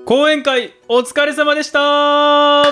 講演会お疲れ様でした。は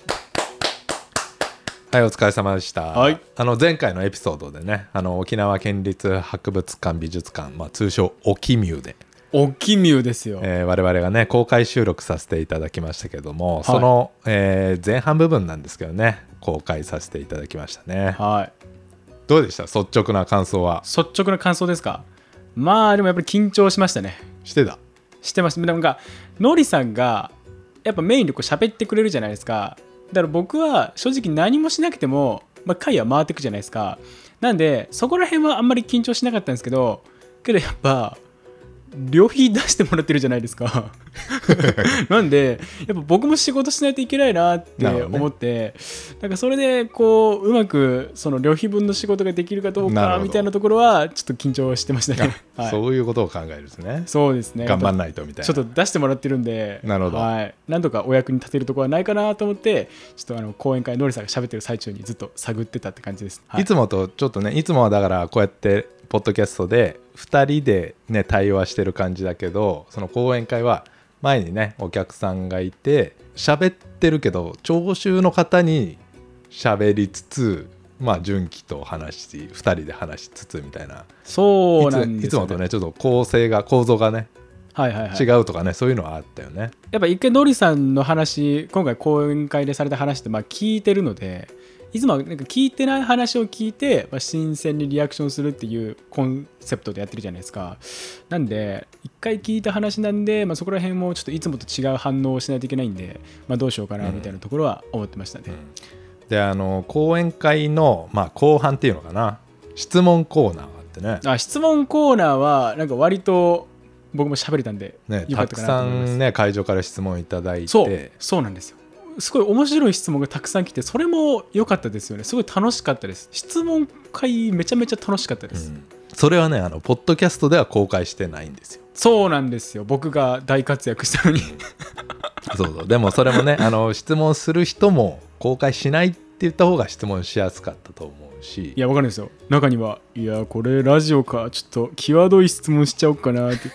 い、お疲れ様でした、 はい、 前回のエピソードでね、沖縄県立博物館美術館、通称沖ミュで沖ミュですよ、 我々がね公開収録させていただきましたけども、はい、その、前半部分なんですけどね、公開させていただきましたね。 はい、 どうでした？率直な感想は。 率直な感想ですか？でもやっぱり緊張しましたね。 してました。なんかのりさんがやっぱメインでこう喋ってくれるじゃないですか。だから僕は正直何もしなくても、回は回っていくじゃないですか。なんでそこら辺はあんまり緊張しなかったんですけどやっぱ旅費出してもらってるじゃないですかなんでやっぱ僕も仕事しないといけないなって思って、なんかそれでこううまくその旅費分の仕事ができるかどうかみたいなところはちょっと緊張してましたね。 はい、そういうことを考えるんですね。 そうですね、 頑張んないとみたいな。 ちょっと出してもらってるんで、 なるほど、 はい、何とかお役に立てるところはないかなと思って、ちょっと講演会のりさんが喋ってる最中にずっと探ってたって感じです。 はい、いつもとちょっとね、いつもはだからこうやってポッドキャストで2人でね対話してる感じだけど、その講演会は前にねお客さんがいて喋ってるけど聴衆の方に喋りつつ、純喜と2人で話しつつみたいな。 そうなんですよね。 いつもとねちょっと構造がね、違うとかね、そういうのはあったよね。 やっぱ一回のりさんの話、今回講演会でされた話って聞いてるので、いつもなんか聞いてない話を聞いて、新鮮にリアクションするっていうコンセプトでやってるじゃないですか。なんで一回聞いた話なんで、そこら辺もちょっといつもと違う反応をしないといけないんで、どうしようかなみたいなところは思ってましたね。 で講演会の、後半っていうのかな、質問コーナーがあってね。 質問コーナーはなんか割と僕も喋れたんで、 たくさんね会場から質問いただいて。 そうなんですよ。すごい面白い質問がたくさん来て、それも良かったですよね。すごい楽しかったです。質問会めちゃめちゃ楽しかったです。 それはねポッドキャストでは公開してないんですよ。 そうなんですよ。僕が大活躍したのにそうでもそれもね質問する人も公開しないって言った方が質問しやすかったと思うし。 いや、わかるんですよ。中には、いやこれラジオか、ちょっと際どい質問しちゃおうかなって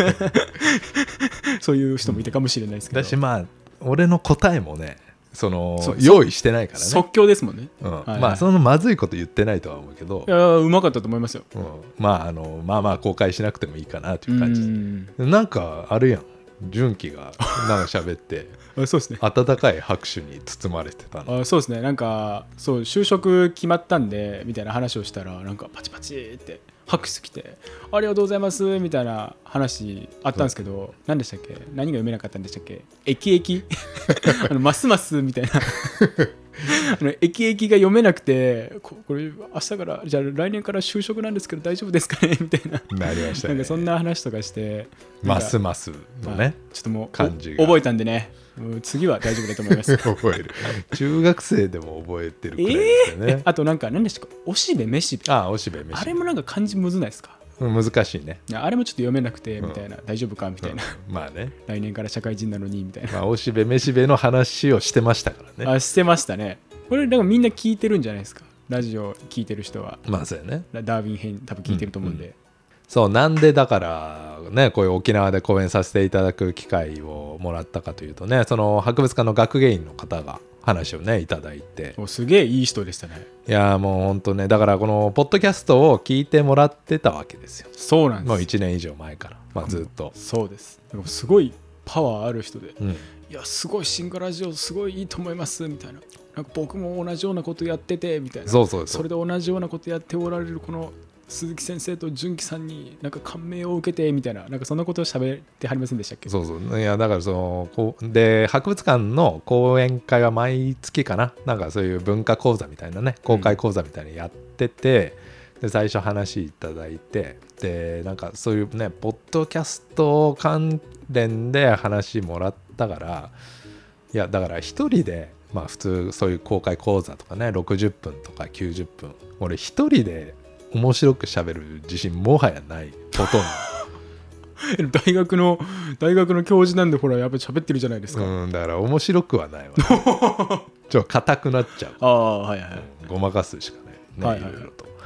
そういう人もいたかもしれないですけど、 だし俺の答えもね用意してないからね。 即興ですもんね。 そのまずいこと言ってないとは思うけど、 いやうまかったと思いますよ。 公開しなくてもいいかなという感じ。なんかあるやん、純喜がなんか喋ってそうですね、 温かい拍手に包まれてたの。 そうですね、なんかそう就職決まったんでみたいな話をしたら、なんかパチパチって拍手来て、ありがとうございますみたいな話あったんですけど、何でしたっけ、何が読めなかったんでしたっけ、駅ますますみたいな駅が読めなくて、これ明日からじゃあ来年から就職なんですけど大丈夫ですかねみたいな。 なりましたね。 なんかそんな話とかして、 ますますのね、 ちょっともう感じが覚えたんでね、次は大丈夫だと思います覚える。中学生でも覚えてるくらいですよね。 あとなんか何でしたか、おしべめしべ。 おしべめしべ、あれもなんか漢字むずないですか？ 難しいね。 あれもちょっと読めなくてみたいな、大丈夫かみたいな、 ね、 来年から社会人なのにみたいな、 おしべめしべの話をしてましたからね。 してましたね。これだからみんな聞いてるんじゃないですか、ラジオ聞いてる人は。 そうやね、 ダーウィン編多分聞いてると思うんで、 そうなんでだからね、こういう沖縄で講演させていただく機会をもらったかというとね、その博物館の学芸員の方が話をねいただいて、 すげえいい人でしたね。 いやもうほんとね、だからこのポッドキャストを聞いてもらってたわけですよ。 そうなんです。 もう1年以上前から、ずっと。 そうです。すごいパワーある人で、いやすごい進化ラジオすごいいいと思いますみたいな、なんか僕も同じようなことやっててみたいな、それで同じようなことやっておられるこの鈴木先生と純喜さんになんか感銘を受けてみたいな、なんかそんなことを喋ってはりませんでしたっけ？ そういやだからで博物館の講演会は毎月かな、なんかそういう文化講座みたいなね、公開講座みたいにやってて、で最初話いただいて、でなんかそういうねポッドキャスト関連で話もらったから、いやだから一人で普通そういう公開講座とかね60分とか90分、俺一人で面白く喋る自信もはやない、ほとんど大学の教授なんで、ほらやっぱり喋ってるじゃないですか。 だから面白くはないわ、ね、ちょっと硬くなっちゃう。 はいはい、 ごまかすしかないね、いろいろと。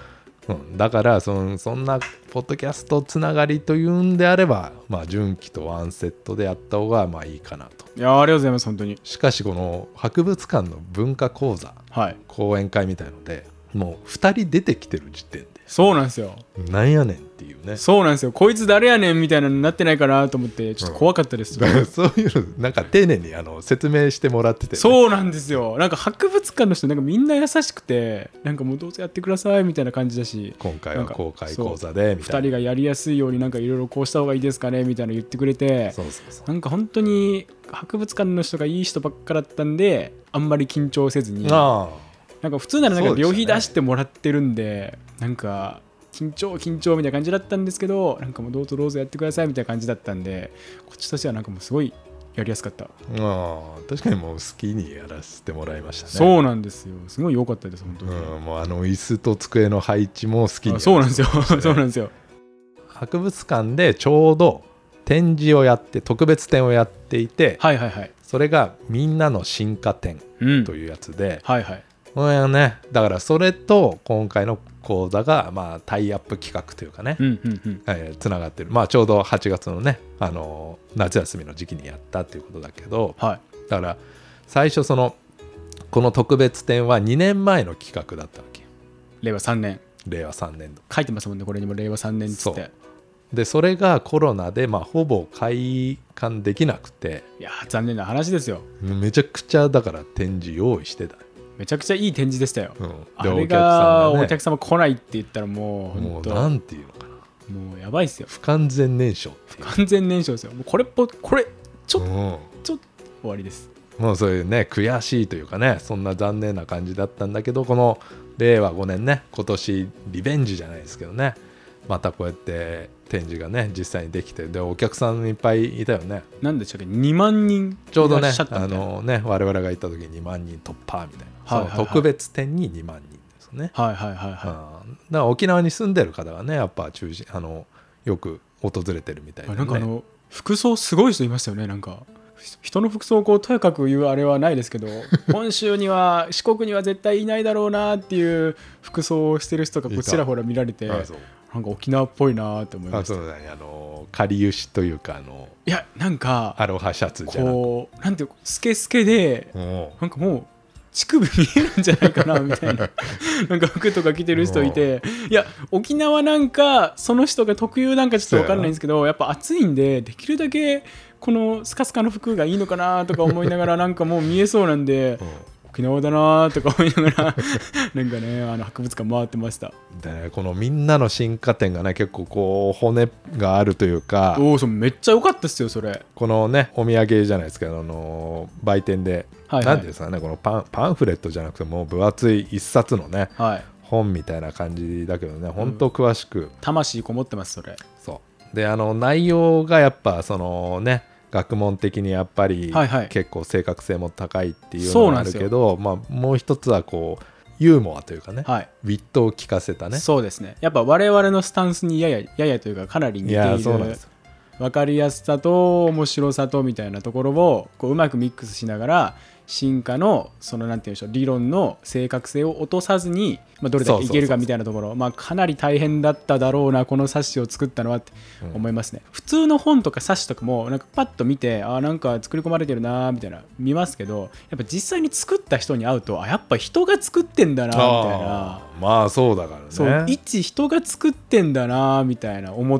だからそんなポッドキャストつながりというんであれば、まあ純喜とワンセットでやった方がまあいいかなと。 いやありがとうございます本当に。 しかしこの博物館の文化講座、 はい、 講演会みたいのでもう2人出てきてる時点でそうなんですよ。 なんやねんっていうね。 そうなんですよ。こいつ誰やねんみたいなのになってないかなと思ってちょっと怖かったです、 そういうのなんか丁寧に説明してもらってて、ね、 そうなんですよ。なんか博物館の人なんかみんな優しくてなんかもうどうぞやってくださいみたいな感じだし、 今回は公開講座でみたいな、 2人がやりやすいようになんかいろいろこうした方がいいですかねみたいなの言ってくれて、 そうそうそう、 なんか本当に博物館の人がいい人ばっかだったんであんまり緊張せずに、なんか普通ならなんか旅費出してもらってるんでなんか緊張みたいな感じだったんですけど、なんかもうどうぞやってくださいみたいな感じだったんで、こっちとしてはなんかもうすごいやりやすかった。 確かにもう好きにやらせてもらいましたね。 そうなんですよ。すごい良かったです本当に。 もう椅子と机の配置も好きにやらせてそうなんですよそうなんですよ。 博物館でちょうど展示をやって特別展をやっていて、 はいはいはい、 それがみんなの進化展というやつで、 はいはい、 ね、だからそれと今回の講座がまあタイアップ企画というかね、つながってる。まあちょうど8月のね夏休みの時期にやったっていうことだけど、 はい、 だから最初この特別展は2年前の企画だったわけ。 令和3年度書いてますもんね、これにも令和3年っつって。 でそれがコロナでまあほぼ開館できなくて、 いや残念な話ですよ。 めちゃくちゃだから展示用意してた。 めちゃくちゃいい展示でしたよ、あでれがお客様来ないって言ったらもうもうなんていうのかな、 もうやばいっすよ。 不完全燃焼ですよ。もうこれちょっと終わりです。 もうそういうね悔しいというかね、そんな残念な感じだったんだけど、この令和5年ね、今年リベンジじゃないですけどね、またこうやって展示がね実際にできて、でお客さんいっぱいいたよね。 なんでしたっけ、2万人ちょうどねいらっしゃったみたいな我々が行った時に2万人突破みたいな、その特別展に2万人ですね。だから沖縄に住んでる方がねやっぱ中心よく訪れてるみたいで、ね、 なんか服装すごい人いましたよね。なんか人の服装をこうとやかく言うあれはないですけど本州には四国には絶対いないだろうなっていう服装をしてる人がこちらほら見られて、なんか沖縄っぽいなって思いました。 そうだね、かりゆしというかいやなんかアロハシャツじゃなくこうなんていうスケスケでなんかもう乳首見えるんじゃないかなみたいななんか服とか着てる人いて、いや沖縄なんかその人が特有なんかちょっと分かんないんですけど、やっぱ暑いんでできるだけこのスカスカの服がいいのかなとか思いながらなんかもう見えそうなんで沖縄だなとか思いながらなんかね博物館回ってました。 でこのみんなの進化展がね結構こう骨があるというか、 そうめっちゃ良かったっすよそれ。 このねお土産じゃないですけど売店で何ですかね、このパンフレットじゃなくてもう分厚い一冊のね、本みたいな感じだけどね、本当詳しく魂こもってますそれ。 そうで内容がやっぱ学問的にやっぱり結構正確性も高いっていうのがあるけど、まあ、もう一つはこうユーモアというかね、ウィットを効かせたね。 そうですね、やっぱ我々のスタンスにややというかかなり似ている。分かりやすさと面白さとみたいなところをこううまくミックスしながら進化のなんていうんでしょう、理論の正確性を落とさずに、どれだけいけるかみたいなところ、かなり大変だっただろうなこの冊子を作ったのはって思いますね。普通の本とか冊子とかもなんかパッと見てなんか作り込まれてるなみたいな見ますけど、やっぱ実際に作った人に会うとやっぱ人が作ってんだなみたいな。 まあそうだからね、 一人が作ってんだなみたいな思って、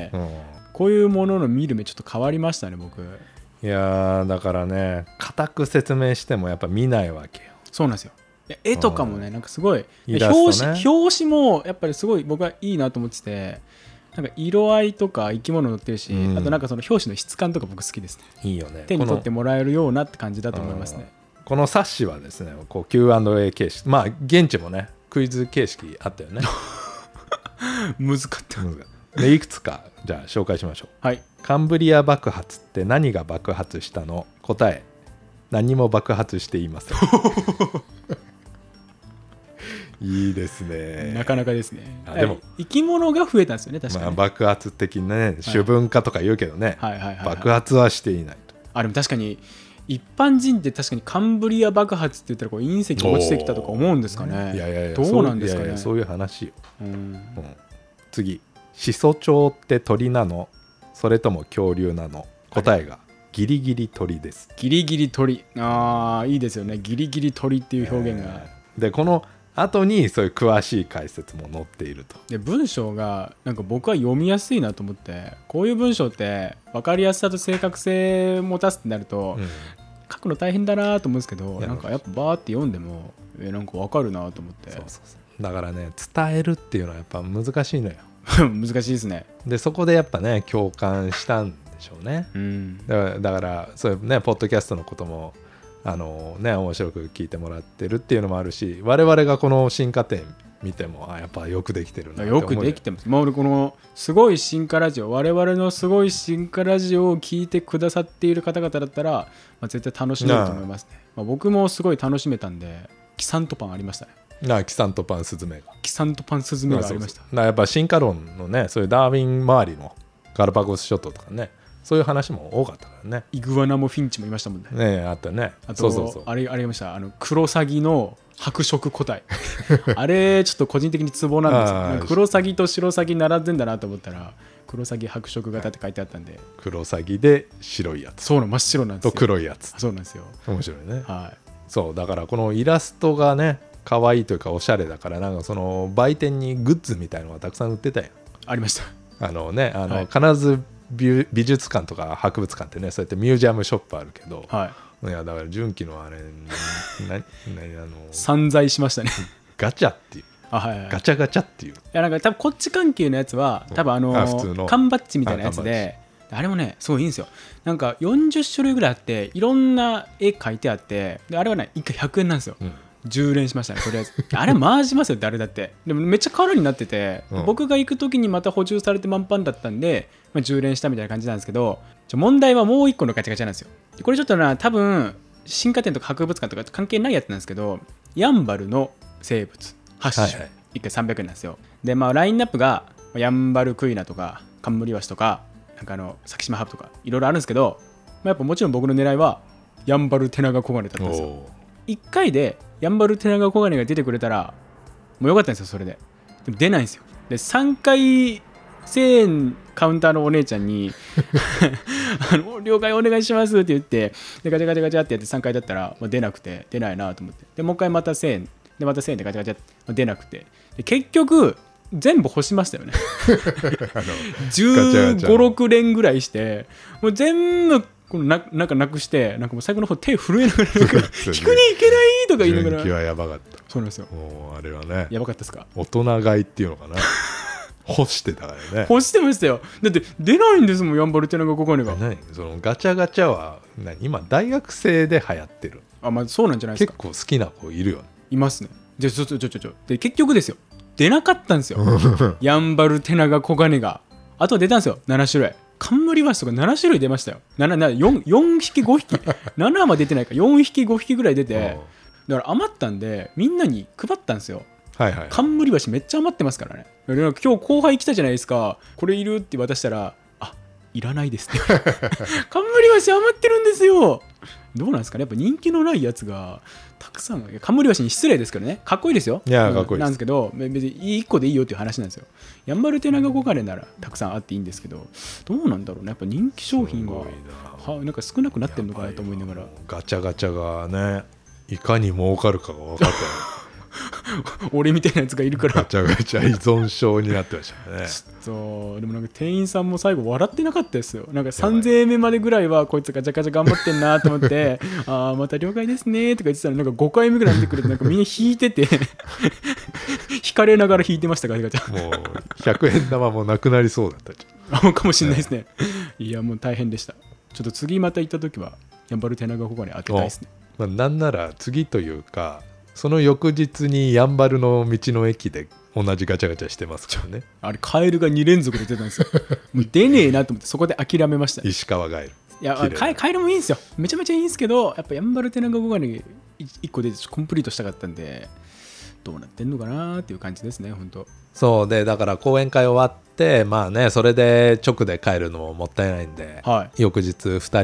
こういうものの見る目ちょっと変わりましたね僕。 いやだからね固く説明してもやっぱ見ないわけよ。 そうなんですよ。絵とかもねなんかすごい表紙もやっぱりすごい僕はいいなと思ってて、なんか色合いとか生き物載ってるし、あとなんかその表紙の質感とか僕好きですね。 いいよね。 手に取ってもらえるようなって感じだと思いますね。 この冊子はですねこう Q&A 形式、まあ現地もねクイズ形式あったよね難かったでいくつかじゃあ紹介しましょう。カンブリア爆発って何が爆発したの？答え、何も爆発していませんいいですね。 なかなかですね。 でも生き物が増えたんですよね確かに。 爆発的なね主文化とか言うけどね、爆発はしていないと。 でも確かに一般人って確かにカンブリア爆発って言ったらこう隕石落ちてきたとか思うんですかね。 いやいやいや、 どうなんですかね。 そういう話よ、 うん次、始祖鳥って鳥なのそれとも恐竜なの？答えがギリギリ鳥です。 ギリギリ鳥、ああいいですよね、ギリギリ鳥っていう表現が、 でこの後にそういう詳しい解説も載っていると。 で文章がなんか僕は読みやすいなと思って、こういう文章って分かりやすさと正確性持たすってなると、書くの大変だなと思うんですけど、なんかやっぱバーって読んでもなんか分かるなと思って。 そうだからね、伝えるっていうのはやっぱ難しいのよ難しいですね。 でそこでやっぱね共感したんでしょうね、だからそういうねポッドキャストのことも面白く聞いてもらってるっていうのもあるし、我々がこの進化点見てもやっぱよくできてるなって思う。 よくできてます。もうこのすごい進化ラジオ、我々のすごい進化ラジオを聞いてくださっている方々だったら、絶対楽しめると思いますね。僕もすごい楽しめたんで、キサントパンありましたね。 キサントパンスズメが、 キサントパンスズメがありました。 やっぱ進化論のね、そういうダーウィン周りのガラパゴス諸島とかね、そういう話も多かったからね。 イグアナもフィンチもいましたもんね。 ね、あったね。 あとそうあれありました、クロサギの白色個体あれちょっと個人的にツボなんですよ。なんかクロサギとシロサギ並んでんだなと思ったら、クロサギ白色型って書いてあったんで、 クロサギで白いやつ、 そうな真っ白なんですよ。 と黒いやつ、 そうなんですよ。 面白いね。 はい。 そうだからこのイラストがね可愛いというかおしゃれだから、なんかその売店にグッズみたいのがたくさん売ってたよ。 ありました。 はい、必ず美術館とか博物館ってね、そうやってミュージアムショップあるけど、 はい、 いやだから純喜のあれ散財しましたねガチャっていう、 はいはい、 ガチャガチャっていう、いやなんか多分こっち関係のやつは多分普通の缶バッジみたいなやつで、あれもねすごいいいんですよ。なんか40種類ぐらいあっていろんな絵描いてあって、であれはね1回100円なんですよ、10連しましたねとりあえずあれ回しますよ誰だって。でもめっちゃ空になってて、僕が行く時にまた補充されて満帆だったんで、10連したみたいな感じなんですけど、問題はもう1個のガチャガチャなんですよ。これちょっと多分進化展とか博物館とか関係ないやつなんですけど、ヤンバルの生物8種、はいはい、1回300円なんですよ。でラインナップがヤンバルクイナとかカンムリワシとかなんか先島ハブとかいろいろあるんですけど、やっぱもちろん僕の狙いはヤンバルテナガコガネだったんですよ。1回でヤンバルテナガコガネが出てくれたらもうよかったんですよ。それでも出ないんですよ。で3回1000円カウンターのお姉ちゃんに了解お願いしますって言って、でガチャガチャガチャってやって3回だったらもう出なくて、出ないなと思って、でもう一回また1000円でまた1000円でガチャガチャ出なくて、で結局全部干しましたよね15、6連ぐらいして、もう全部このなんかなくして、なんかもう最後の方手震えながら引くに行けないとか言いながら。 純喜はやばかった。 そうなんですよ。 もうあれはねやばかったですか。 大人買いっていうのかな干してたからね。 干してましたよ。だって出ないんですもん、ヤンバルテナガコガネが。 そのガチャガチャは今大学生で流行ってる。 そうなんじゃないですか。 結構好きな子いるよね。 いますね。でで結局ですよ、出なかったんですよヤンバルテナガコガネが。あと出たんですよ7種類。カンムリワシとか7種類出ましたよ。4匹5匹7は出てないか、4匹5匹ぐらい出て、だから余ったんでみんなに配ったんですよ。はいはい、カンムリワシめっちゃ余ってますからね。今日後輩来たじゃないですか、これいるって渡したら、いらないですってカンムリワシ余ってるんですよ。どうなんですかね、やっぱ人気のないやつがたくさん。カンムリワシに失礼ですけどね、かっこいいですよ。 いやかっこいいです。 なんですけど、別に1個でいいよっていう話なんですよ。ヤンバルテナガコガネならたくさんあっていいんですけど、どうなんだろうね、やっぱ人気商品がなんか少なくなってるのかなと思いながら。 ガチャガチャがね、いかに儲かるかが分かった俺みたいなやつがいるからガチャガチャ依存症になってましたね。 でもなんか店員さんも最後笑ってなかったですよ。なんか3000円目までぐらいはこいつガチャガチャ頑張ってんなと思ってまた了解ですねとか言ってたら、なんか5回目ぐらい見てくれて、なんかみんな引いてて引かれながら引いてました。ガチャガチャもう 100円玉もなくなりそうだったじゃんかもしれないですね。いやもう大変でした。ちょっと次また行った時はヤンバルテナガコガネ当てたいですね。 なんなら次というかその翌日にやんばるの道の駅で同じガチャガチャしてますからね。 あれカエルが2連続で出たんですよもう出ねえなと思ってそこで諦めました、ね、 石川ガエル。 いやカエルもいいんですよ、めちゃめちゃいいんですけど、やっぱヤンバルテナガコガネ1個でコンプリートしたかったんで、どうなってんのかなっていう感じですね本当。 そうで、だから講演会終わってそれで直で帰るのももったいないんで、翌日2人で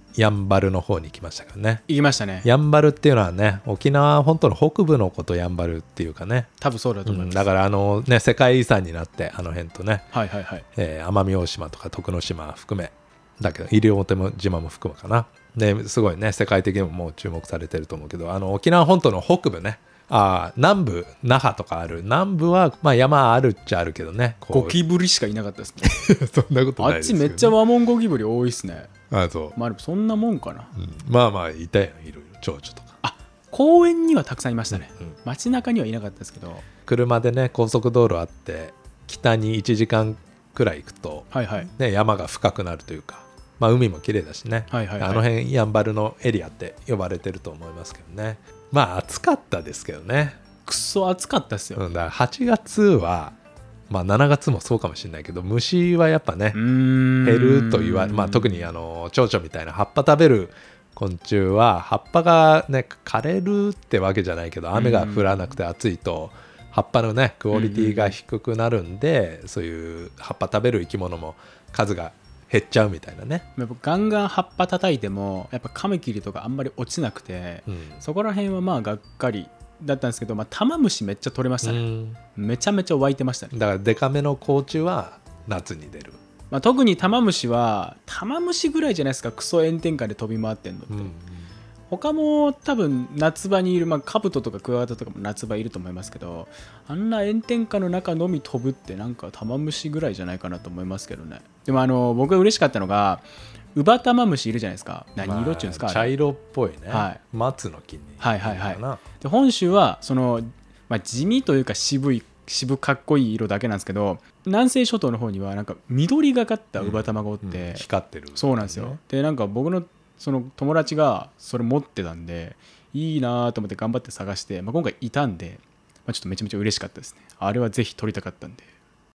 やんばるの方に行きましたからね。 行きましたね。 やんばるっていうのはね、沖縄本島の北部のことやんばるっていうかね、 多分そうだと思います。 だからね、世界遺産になってあの辺とね、 はいはいはい。 奄美大島とか徳之島含めだけど西表島も含むかな。ですごいね、世界的にももう注目されてると思うけど、沖縄本島の北部ね、南部那覇とかある南部はまあ山あるっちゃあるけどね、 ゴキブリしかいなかったですね。 そんなことないですけど、ね、 あっちめっちゃワモンゴキブリ多いっすね。 そう、 まあでもそんなもんかな、 まあまあいたよ、いろいろ蝶々とか。 公園にはたくさんいましたね、街中にはいなかったですけど。 車でね、高速道路あって北に1時間くらい行くと、 はいはい、 ね、山が深くなるというか、まあ、海も綺麗だしね、 はいはいはい、 あの辺やんばるのエリアって呼ばれてると思いますけどね。まあ暑かったですけどね。 くそ暑かったですよ、 だから8月はまあ7月もそうかもしれないけど、虫はやっぱね減ると言われ、まあ、特に蝶々みたいな葉っぱ食べる昆虫は葉っぱがね枯れるってわけじゃないけど、雨が降らなくて暑いと葉っぱのねクオリティが低くなるんで、そういう葉っぱ食べる生き物も数が減っちゃうみたいなね。 やっぱガンガン葉っぱ叩いてもやっぱカメキリとかあんまり落ちなくて、そこら辺はまあがっかりだったんですけど、まあ、タマムシめっちゃ取れましたね、めちゃめちゃ湧いてましたね。 だからデカめの甲虫は夏に出る、 まあ、特にタマムシはタマムシぐらいじゃないですか、クソ炎天下で飛び回ってんのって、他も多分夏場にいる、まあ、カブトとかクワガタとかも夏場いると思いますけど、あんな炎天下の中のみ飛ぶってなんかタマムシぐらいじゃないかなと思いますけどね。でも僕が嬉しかったのがウバタマムシいるじゃないですか。何色っていうんですか、 茶色っぽいね、 はい、 松の木に、 はいはいはい。で本州はその、まあ、地味というか渋かっこいい色だけなんですけど、南西諸島の方にはなんか緑がかったウバタマがおって、 光ってる、 そうなんですよ。でなんか僕のその友達がそれ持ってたんでいいなと思って頑張って探して、まあ、今回いたんで、まあ、ちょっとめちゃめちゃ嬉しかったですね。あれはぜひ撮りたかったんで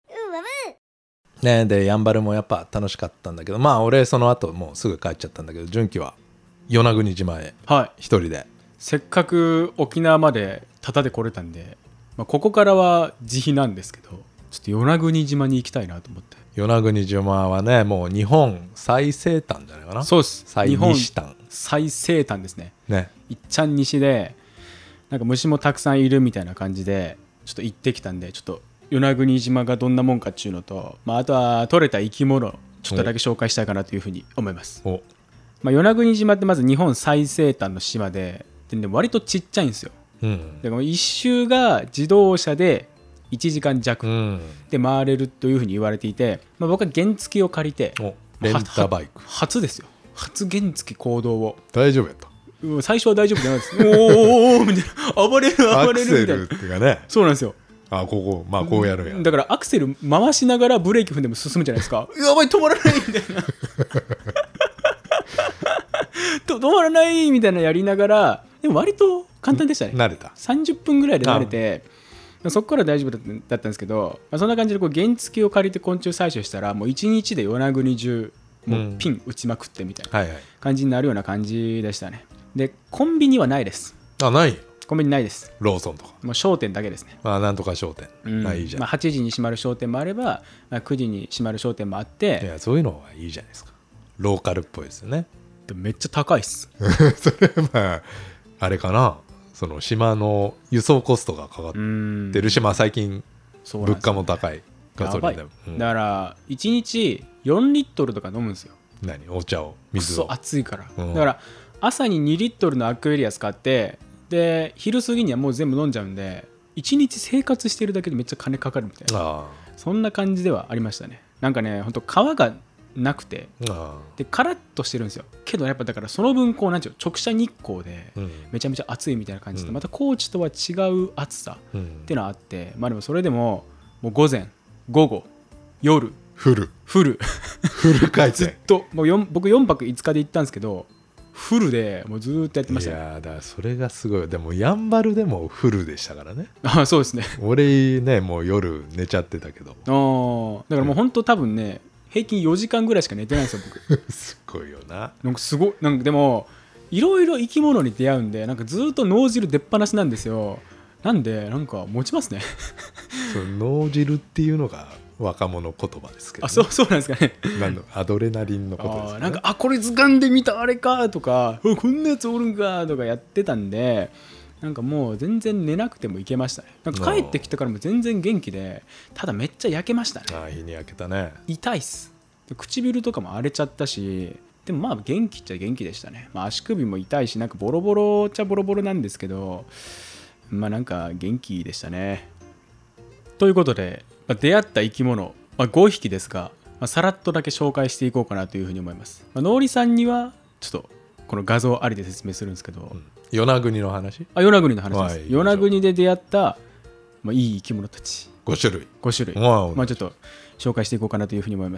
ね。でやんばるもやっぱ楽しかったんだけど、まあ俺その後もうすぐ帰っちゃったんだけど、純喜は与那国島へ一人で、はい、 せっかく沖縄までタダで来れたんで、まあ、ここからは自費なんですけど、ちょっと与那国島に行きたいなと思って。 与那国島はね、もう日本最西端じゃないかな。 そうです、 最西端、 最西端ですね。いっちゃん西でなんか虫もたくさんいるみたいな感じでちょっと行ってきたんで、ちょっと与那国島がどんなもんかっていうのと、まあ、あとは取れた生き物ちょっとだけ紹介したいかなというふうに思います。まあ、与那国島ってまず日本最西端の島で割とちっちゃいんですよ、でも一周が自動車で1時間弱で回れるというふうに言われていて、まあ、僕は原付を借りて、 レンタバイク初ですよ、初原付行動を。 大丈夫やった？ 最初は大丈夫じゃないです。おおみたいな、暴れるみたいな。 アクセルっていうかね、 そうなんですよ。 まあこうやるんや。 だからアクセル回しながらブレーキ踏んでも進むじゃないですか。やばい止まらないみたいな止まらないみたいなやりながら、でも割と簡単でしたね。 慣れた。 30分ぐらいで慣れて、そこから大丈夫だったんですけど、まあ、そんな感じでこう原付を借りて昆虫採取したらもう1日で与那国中もうピン打ちまくってみたいな感じになるような感じでしたね。でコンビニはないです。 ない？ コンビニないです。 ローソンとかもう商店だけですね。 なんとか商店、いいじゃん。 8時に閉まる商店もあれば、9時に閉まる商店もあって、 いやそういうのはいいじゃないですか。ローカルっぽいですよね。 でめっちゃ高いっすそれはあれかな、その島の輸送コストがかかってるし、まあ最近物価も高い、ガソリンでも、 だから1日4リットルとか飲むんですよ。 何？お茶を、水を。 クソ暑いから、だから朝に2リットルのアクエリアス買って、で昼過ぎにはもう全部飲んじゃうんで、1日生活してるだけでめっちゃ金かかるみたいな、そんな感じではありましたね。なんかね、ほんと皮がなくて、でカラッとしてるんですよ。けどやっぱだからその分こうなんていう直射日光でめちゃめちゃ暑いみたいな感じで、また高知とは違う暑さっていうのはあって、まあでもそれでももう午前午後夜フル回転ずっともう僕4泊5日で行ったんですけど、フルでもうずっとやってましたね。 いやだからそれがすごい。でもやんばるでもフルでしたからね。 そうですね。 俺ねもう夜寝ちゃってたけど、 だからもう本当多分ね平均4時間ぐらいしか寝てないんですよ僕すごいよな。 なんかすごい、なんかでもいろいろ生き物に出会うんで、なんかずっと脳汁出っ放しなんですよ。なんでなんか持ちますねその脳汁っていうのが若者言葉ですけど、ね、 そうなんですかね。 アドレナリンのことですね。 なんかこれ掴んでみたあれかとか、こんなやつおるんかとかやってたんで、なんかもう全然寝なくてもいけましたね。なんか帰ってきてからも全然元気で、ただめっちゃ焼けましたね。 日に焼けたね。 痛いっす。唇とかも荒れちゃったし、でもまあ元気っちゃ元気でしたね。足首も痛いし、なんかボロボロっちゃボロボロなんですけど、なんか元気でしたね。ということで、出会った生き物、5匹ですが、さらっとだけ紹介していこうかなというふうに思います。ノーリさんにはちょっとこの画像ありで説明するんですけど、 与那国の話？ 与那国の話です。与那国で出会った、いい生き物たち 5種類。 ちょっと紹介していこうかなというふうに思います。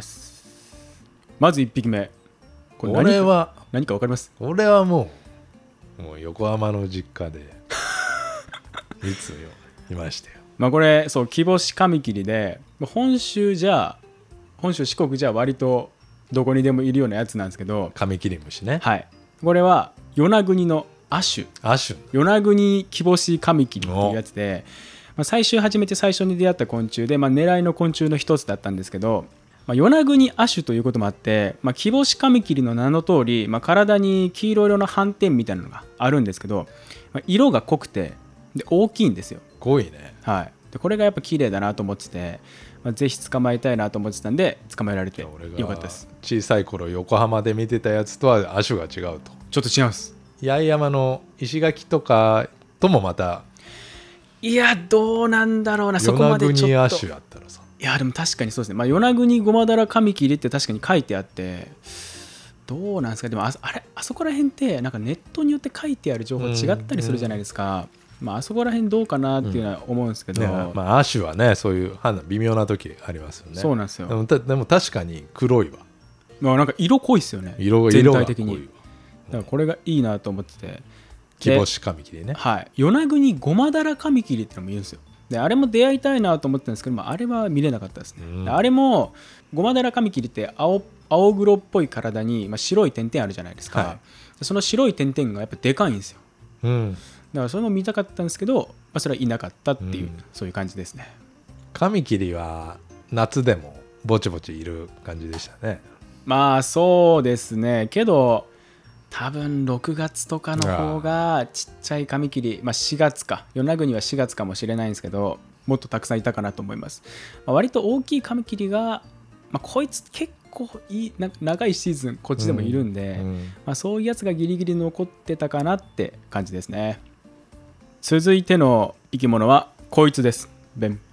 まず1匹目。これ何か分かります？ 俺はもう横浜の実家でいつよいましたよ。 これそうキボシカミキリで、本州四国じゃ割とどこにでもいるようなやつなんですけど、 カミキリムシね。 はい、これは与那国の亜種与那国キボシカミキリっていうやつで、最初に出会った昆虫で、狙いの昆虫の一つだったんですけど、与那国亜種ということもあって、キボシカミキリの名の通り、体に黄色色の斑点みたいなのがあるんですけど、色が濃くてで大きいんですよ。 濃いね。 はい、でこれがやっぱ綺麗だなと思ってて、ぜひ捕まえたいなと思ってたんで捕まえられてよかったです。 小さい頃横浜で見てたやつとは亜種が違うと。 ちょっと違います。 八重山の石垣とかともまた、 いやどうなんだろうな、そこまでちょっと。 与那国亜種やったらさ、 いやでも確かにそうですね。与那国ゴマダラカミキリって確かに書いてあって、どうなんですか。でもあそこら辺ってなんかネットによって書いてある情報違ったりするじゃないですか。あそこら辺どうかなっていうのは思うんですけど、 亜種はねそういう判断微妙な時ありますよね。 そうなんですよ。 でも確かに黒いわ。 なんか色濃いですよね。 色全体的に。 が濃いわ。 だからこれがいいなと思ってて。 キボシカミキリね。 はい。与那国ゴマダラカミキリってのもいるんですよ。であれも出会いたいなと思ってたんですけど、あれは見れなかったですね。あれもゴマダラカミキリって青黒っぽい体に、白い点々あるじゃないですか。はい、その白い点々がやっぱでかいんですよ。だからそれも見たかったんですけど、それはいなかったっていう、そういう感じですね。 カミキリは夏でもぼちぼちいる感じでしたね。 そうですね。けど多分6月とかの方がちっちゃいカミキリ、4月か、与那国は4月かもしれないんですけど、もっとたくさんいたかなと思います。割と大きいカミキリが、こいつ結構長いシーズンこっちでもいるんで、そういうやつがギリギリ残ってたかなって感じですね。続いての生き物はこいつです。ベン。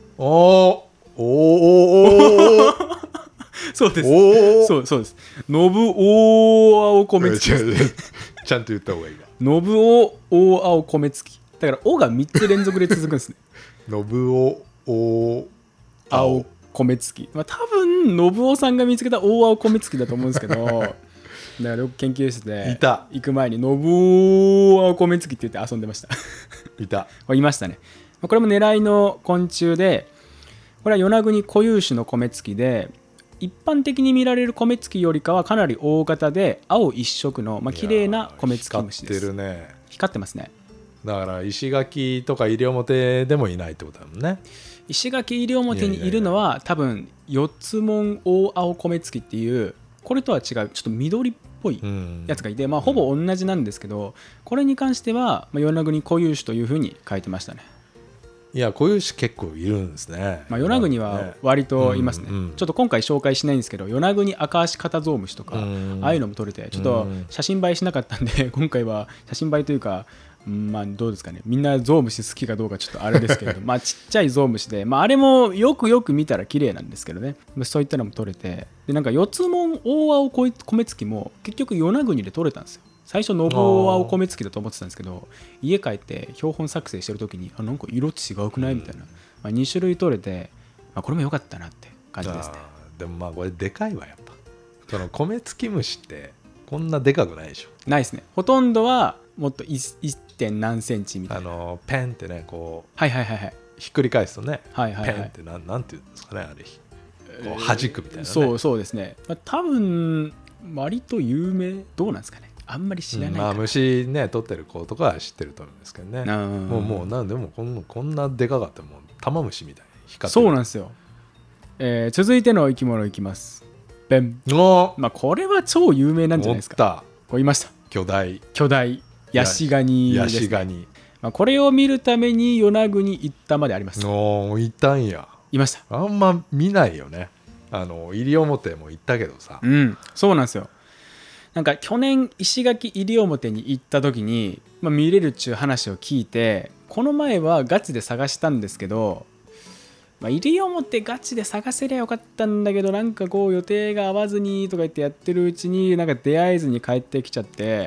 そうです。そうです。ノブオオ青米付き。 ちゃんと言った方がいいわ。 ノブオオ青米付き。だからオが3つ連続で続くんですね。 ノブオ青米付き。多分ノブオさんが見つけた大青米付きだと思うんですけど、だからよく研究室で行く前にノブオ青米付きって言って遊んでました。いましたね。これも狙いの昆虫で、これは与那国固有種の米付きで、一般的に見られる米付きよりかはかなり大型で青一色の綺麗な米付き虫です。 光ってるね。 光ってますね。 だから石垣とか西表でもいないってことだもんね。 石垣西表にいるのは多分四つ門大青米付きっていう、これとは違うちょっと緑っぽいやつがいて、ほぼ同じなんですけど、これに関しては与那国固有種というふうに書いてましたね。 いや固有種結構いるんですね。 与那国は割といますね。ちょっと今回紹介しないんですけど、与那国アカアシカタゾウムシとか、ああいうのも撮れて、ちょっと写真映えしなかったんで、今回は写真映えというか、どうですかね、みんなゾウムシ好きかどうかちょっとあれですけれどちっちゃいゾウムシで、あれもよく見たら綺麗なんですけどね、そういったのも撮れて、でなんか四つ門大青米付きも結局与那国で撮れたんですよ。最初ノブオ青米付きだと思ってたんですけど、家帰って標本作成してる時になんか色違うくないみたいな、2種類撮れて、これも良かったなって感じですね。 でもこれでかいわ。やっぱその米付き虫ってこんなでかくないでしょ。 ないですね。ほとんどはもっと 1. 点何センチみたいな、 ペンってねこうひっくり返すとね、 ペンってなんていうんですかね、あれこう弾くみたいなね。 そうですね。多分割と有名、どうなんですかね、あんまり知らないかな。 虫ね取ってる子とかは知ってると思うんですけどね。もうなんでもこんなでかかったらもう玉虫みたいに光ってる。 そうなんですよ。 続いての生き物いきます。ベン。 おまあこれは超有名なんじゃないですか。 おったこう言いました。 巨大ヤシガニです、ね。 ヤシガニ。 まあ、これを見るために与那国行ったまであります。 いたんや。 いました。 あんま見ないよね。西表も行ったけどさ。 うん、そうなんですよ。なんか去年石垣西表に行った時に、まあ、見れるっちゅう話を聞いて、この前はガチで探したんですけど、まあ、西表ガチで探せりゃよかったんだけど、なんかこう予定が合わずにとか言ってやってるうちになんか出会えずに帰ってきちゃって、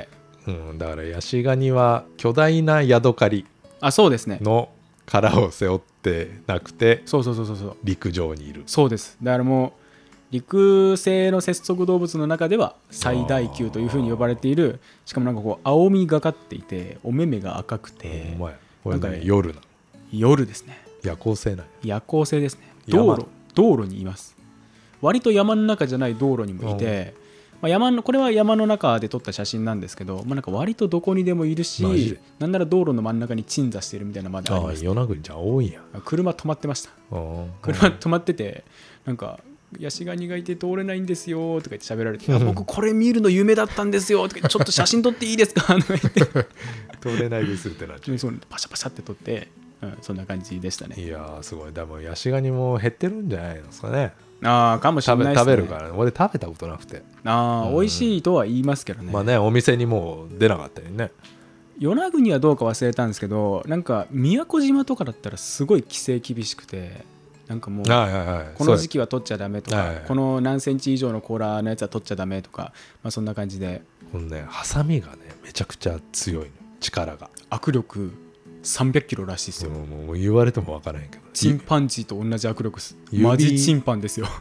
だからヤシガニは巨大なヤドカリそうですねの殻を背負ってなくて、 そう陸上にいる。 そうです。だからもう陸生の節足動物の中では最大級というふうに呼ばれている。しかもなんかこう青みがかっていて、お目目が赤くて、 これなんかね、 夜なの。 夜ですね。 夜行性なんや。 夜行性ですね。道路にいます。割と山の中じゃない道路にもいて、まあ、これは山の中で撮った写真なんですけど、まあ、なんか割とどこにでもいるし、なんなら道路の真ん中に鎮座しているみたいなまであります。 与那国じゃ多いんや。 車止まってました。車止まってて、なんかヤシガニがいて通れないんですよとか言って喋られて、僕これ見るの夢だったんですよとか、ちょっと写真撮っていいですかとか言って撮れないですってなっちゃう。 そうパシャパシャって撮って、そんな感じでしたね。 いやーすごい。でもヤシガニも減ってるんじゃないですかね。 かもしれないですね。 食べるから、ね、俺食べたことなくて。 美味しいとは言いますけどね。 まあね、お店にもう出なかったりね。 与那国はどうか忘れたんですけど、なんか宮古島とかだったらすごい規制厳しくて、なんかもうこの時期は取っちゃダメとか、この何センチ以上の甲羅のやつは取っちゃダメとか、まあ、そんな感じで。 このね、ハサミがねめちゃくちゃ強いの、力が。 握力300キロらしいですよ。 もう言われても分からへんけど、 チンパンジーと同じ握力です。マジチンパンですよ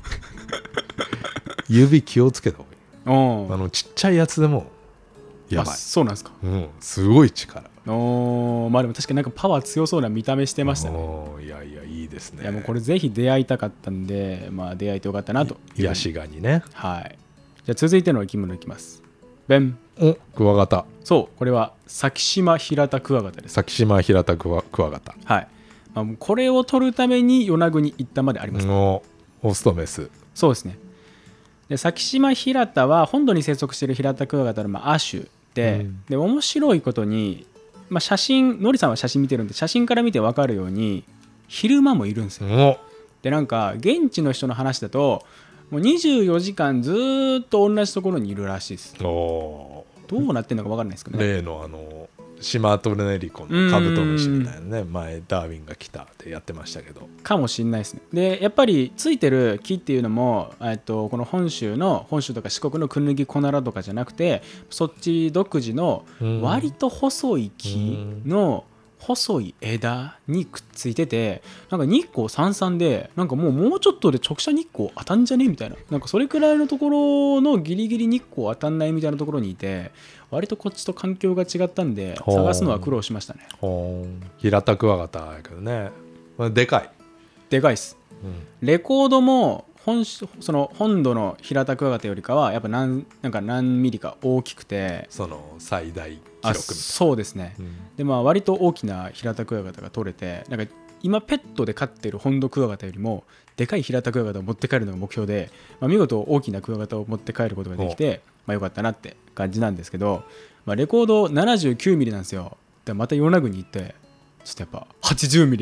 指気をつけた方がいい。 い。 ちっちゃいやつでもやばい。 そうなんですか。 すごい力。 まあでも確かになんかパワー強そうな見た目してましたね。 いやいいですね。 いやもうこれぜひ出会いたかったんで、まあ出会えてよかったなと。 ヤシガニね。 はい。じゃあ続いての生き物いきます。ベン。 クワガタ。 そう、これは先島平田クワガタです。 先島平田クワガタ。 はい。まあ、これを取るために与那国行ったまであります。 オスとメス。 そうですね。で先島平田は本土に生息している平田クワガタの亜種で、で面白いことに、まあ、写真、のりさんは写真見てるんで写真から見て分かるように昼間もいるんですよ。でなんか現地の人の話だともう24時間ずっと同じところにいるらしいです。どうなってるのか分からないですけどね。 例のシマトネリコのカブトムシみたいなね、前ダーウィンが来たってやってましたけど、 かもしれないですね。でやっぱりついてる木っていうのも、この本州とか四国のクヌギコナラとかじゃなくて、そっち独自の割と細い木の細い枝にくっついてて、なんか日光さんさんで、なんかもうちょっとで直射日光当たんじゃねみたいな、なんかそれくらいのところのギリギリ日光当たんないみたいなところにいて、割とこっちと環境が違ったんで探すのは苦労しましたね。 平田クワガタやけどね、でかいです、レコードもその本土の平田クワガタよりかはやっぱなんか何ミリか大きくて、 その最大記録みたいな。 そうですね、でまあ割と大きな平田クワガタが取れて、なんか今ペットで飼ってる本土クワガタよりもでかい平田クワガタを持って帰るのが目標で、まあ、見事大きなクワガタを持って帰ることができて、まあ、よかったなって感じなんですけど、まあ、レコード79ミリなんですよ。でまた与那国に行ってちょっとやっぱ80ミリ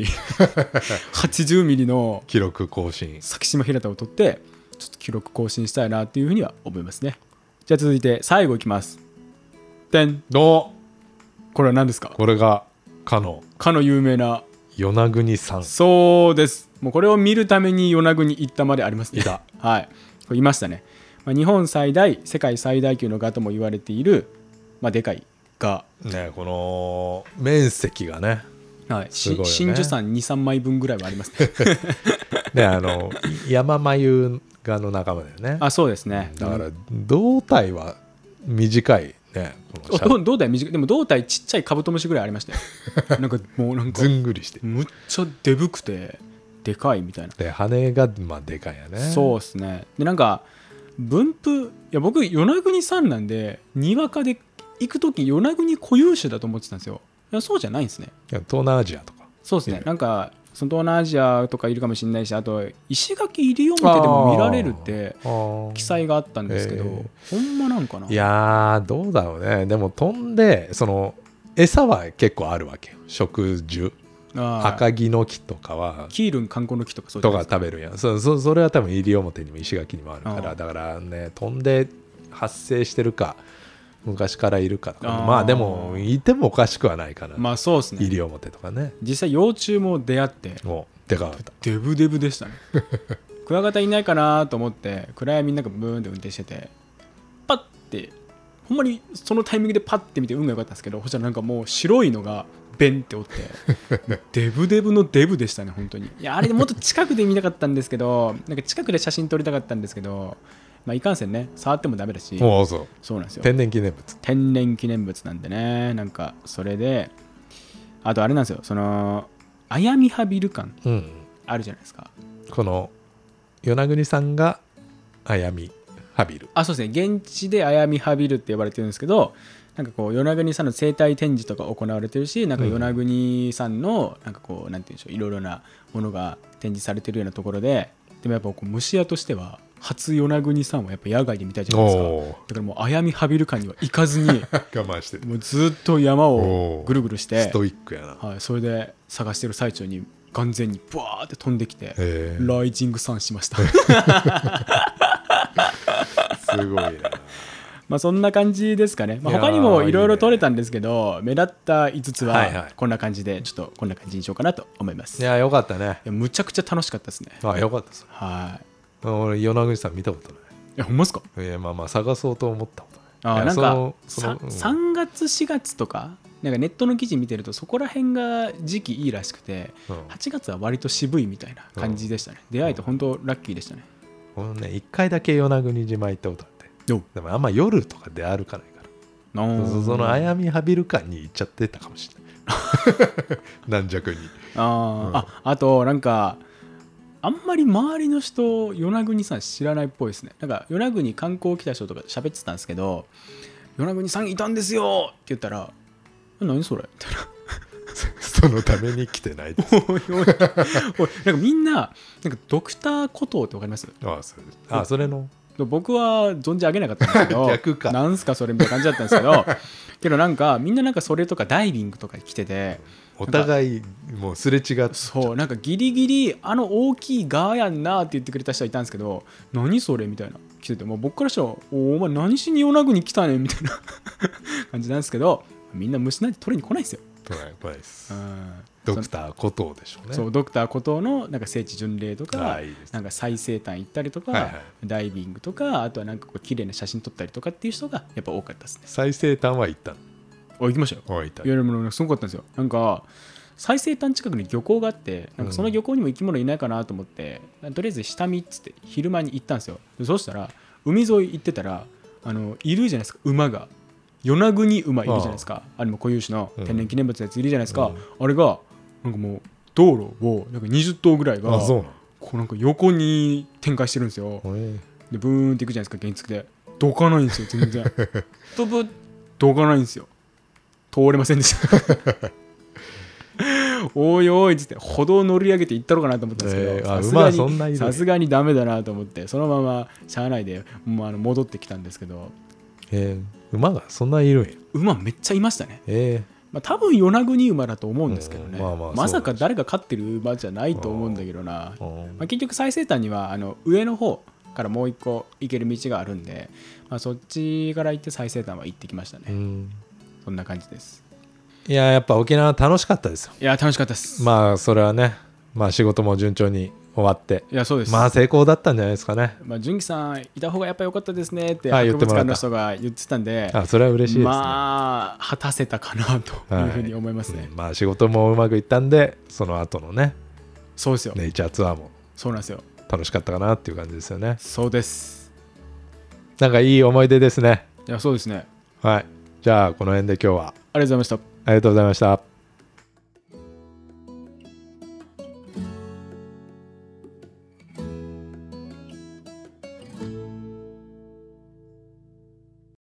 80ミリの記録更新、 先島平田を取ってちょっと記録更新したいなっていうふうには思いますね。じゃあ続いて最後いきます。でん。これは何ですか？ これがかの有名な与那国さん。 そうです。もうこれを見るために与那国行ったまでありますね。はい、これいましたね。まあ、日本最大世界最大級のガとも言われている、まあ、でかいガね。この面積がね、 はい、真珠山 2,3 枚分ぐらいはありますね。 ね、山眉ガの仲間だよね。 そうですね。 だから胴体は短いね。 胴体短い。でも胴体ちっちゃいカブトムシぐらいありましたよ。なんかもうなんかずんぐりしてむっちゃでぶくてでかいみたいな。 で羽がまあでかいよね。 そうですね。でなんか分布、いや僕与那国さんなんでにわかで行く時与那国固有種だと思ってたんですよ。いやそうじゃないんですね。 東南アジアとか。 そうですね。なんかその東南アジアとかいるかもしれないし、あと石垣西表でも見られるって記載があったんですけど、ほんまなんかな。 いやーどうだろうね。でも飛んでその餌は結構あるわけよ。植樹、赤城の木とかはキールン観光の木とかそうとか食べるやん。それは多分西表にも石垣にもあるから、だからね飛んで発生してるか昔からいるかとか、まあでもいてもおかしくはないかな。 まあそうですね。 西表とかね。 実際幼虫も出会ってでかかった。 デブデブでしたね。クワガタいないかなと思って暗闇なんかブーンって運転してて、パッてほんまにそのタイミングでパッて見て運が良かったんですけど、そしたらなんかもう白いのがベンっておってデブデブのデブでしたね本当に。いやあれもっと近くで見たかったんですけど、なんか近くで写真撮りたかったんですけど、まあいかんせんね触ってもダメだし。そうなんですよ。 天然記念物。 天然記念物なんでね。なんかそれであとあれなんですよ、そのアヤミハビル館あるじゃないですか。 この与那国さんがアヤミハビル。 そうですね。現地でアヤミハビルって呼ばれてるんですけど、なんかこう与那国さんの生態展示とか行われてるし、なんか与那国さんのなんかこうなんていうんでしょう、いろいろなものが展示されてるようなところで、でもやっぱこう虫屋としては初与那国さんはやっぱ野外で見たいじゃないですか。だからもうアヤミハビル館には行かずに我慢してもうずっと山をぐるぐるしてストイックやな。 はい、それで探してる最中に完全にブワーって飛んできてライジングサンしました。 すごいな。 まあそんな感じですかね。まあ、他にもいろいろ撮れたんですけど、目立った5つはこんな感じで、ちょっとこんな感じにしようかなと思います。 いやよかったね。 むちゃくちゃ楽しかったですね。 よかったです。 はい。 俺与那国さん見たことない。 ほんまですか。 まあ探そうと思ったことない。 なんか3月4月とかなんかネットの記事見てるとそこら辺が時期いいらしくて、8月は割と渋いみたいな感じでしたね。出会えて本当ラッキーでしたね。 1回だけ与那国島行ったことあって、でもあんま夜とか出歩かないから、そのアヤミハビル館に行っちゃってたかもしれない軟弱に。 あとなんかあんまり周りの人与那国さん知らないっぽいですね。なんか与那国観光来た人とか喋ってたんですけど、与那国さんいたんですよって言ったら何それみたいな。 そのために来てないです。 なんかみんななんかドクターコトーってわかります？ それの僕は存じ上げなかったんですけど逆かなんすかそれみたいな感じだったんですけどけどなんかみんななんかそれとかダイビングとか来てて、 お互いもうすれ違って、 そうなんかギリギリ大きいガーやんなって言ってくれた人はいたんですけど、何それみたいな来てて、もう僕からしたらお前何しに与那国来たねんみたいな感じなんですけど、みんな虫なんて取りに来ないですよ。 来ないです。ドクターコトーでしょうね。 そうドクターコトーのなんか聖地巡礼とか、なんか最西端行ったりとか、ダイビングとか、あとはなんかこう綺麗な写真撮ったりとかっていう人がやっぱ多かったですね。 最西端は行ったの？ 行きましたよ。いやでもすごかったんですよ。なんか最西端近くに漁港があって、なんかその漁港にも生き物いないかなと思って、とりあえず下見っつって昼間に行ったんですよ。そうしたら海沿い行ってたらいるじゃないですか、馬が。与那国馬いるじゃないですか。あれも固有種の天然記念物のやついるじゃないですか。あれがなんかもう道路をなんか20頭ぐらいがこうなんか横に展開してるんですよ。でブーンっていくじゃないですか、原付で。どかないんですよ全然。どかないんですよ。通れませんでしたおいおいっつって歩道乗り上げて行ったろうかなと思ったんですけど、さすがにダメだなと思ってそのまま車内で戻ってきたんですけど、 馬がそんないるんや。 馬めっちゃいましたね。多分与那国馬だと思うんですけどね。まさか誰が飼ってる馬じゃないと思うんだけどな。結局最西端には上の方からもう一個行ける道があるんで、そっちから行って最西端は行ってきましたね。そんな感じです。 いややっぱ沖縄楽しかったですよ。 いや楽しかったです。 まあそれはね、仕事も順調に終わって、 いやそうです。 成功だったんじゃないですかね。 純喜さんいた方がやっぱ良かったですねって博物館の人が言ってたんで、 それは嬉しいですね。 果たせたかなというふうに思いますね。 仕事もうまくいったんで、その後のね、 そうですよ、 ネイチャーツアーもそうなんですよ、 楽しかったかなっていう感じですよね。 そうです。 なんかいい思い出ですね。 いやそうですね。 はい、じゃあこの辺で今日はありがとうございました。 ありがとうございました。